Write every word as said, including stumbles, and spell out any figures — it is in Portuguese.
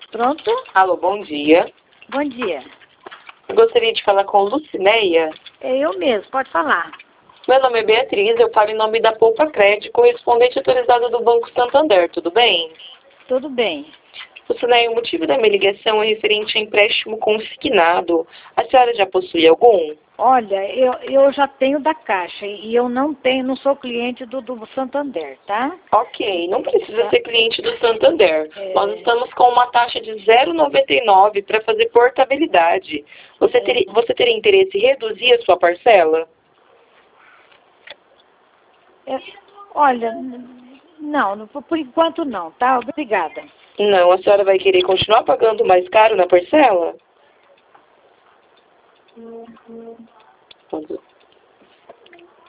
Pronto? Alô, bom dia. Bom dia. Eu gostaria de falar com Lucinéia. É eu mesmo, pode falar. Meu nome é Beatriz, eu falo em nome da Poupa Crédito, correspondente autorizada do Banco Santander, tudo bem? Tudo bem. Lucinéia, o motivo da minha ligação é referente a empréstimo consignado. A senhora já possui algum? Olha, eu, eu já tenho da Caixa e eu não tenho, não sou cliente do, do Santander, tá? Ok, não precisa Tá. ser cliente do Santander. É. Nós estamos com uma taxa de zero vírgula noventa e nove para fazer portabilidade. Você, ter, você teria interesse em reduzir a sua parcela? É, olha, n- não, não, por por enquanto não, tá? Obrigada. Não, a senhora vai querer continuar pagando mais caro na parcela?